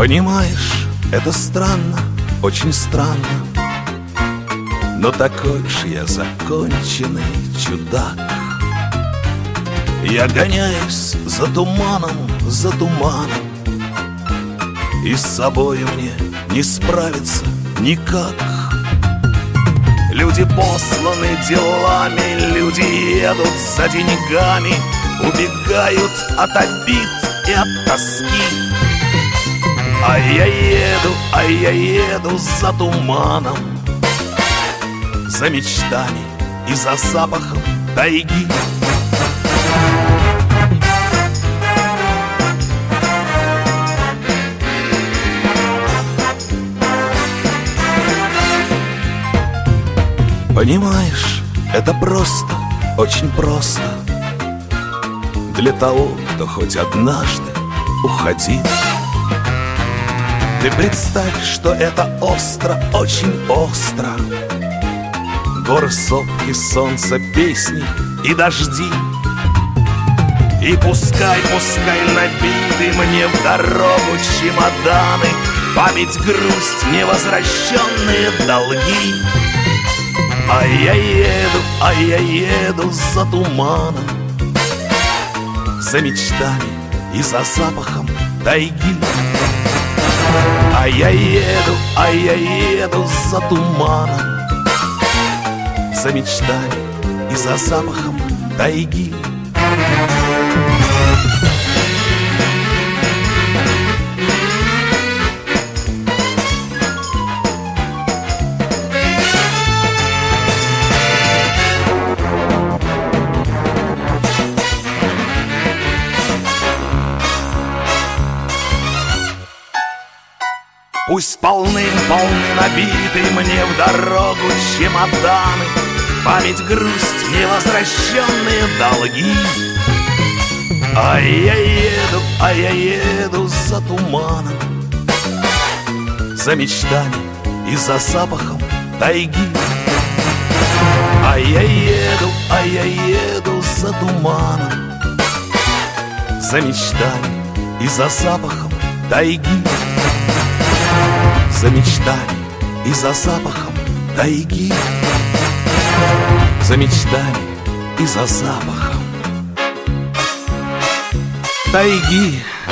Понимаешь, это странно, очень странно, но такой ж я законченный чудак. Я гоняюсь за туманом, и с собой мне не справиться никак. Люди посланы делами, люди едут за деньгами, убегают от обид и от тоски. А я еду за туманом, за мечтами и за запахом тайги. Понимаешь, это просто, очень просто для того, кто хоть однажды уходил. Ты представь, что это остро, очень остро. Горы, сопки, солнце, песни и дожди. И пускай набиты мне в дорогу чемоданы, память, грусть, невозвращенные долги. А я еду за туманом, за мечтами и за запахом тайги. А я еду за туманом, за мечтами и за запахом тайги. Пусть полны набиты мне в дорогу чемоданы, память, грусть, невозвращенные долги. А я еду за туманом, за мечтами и за запахом тайги. А я еду за туманом, за мечтами и за запахом тайги. За мечтами и за запахом тайги. За мечтами и за запахом тайги.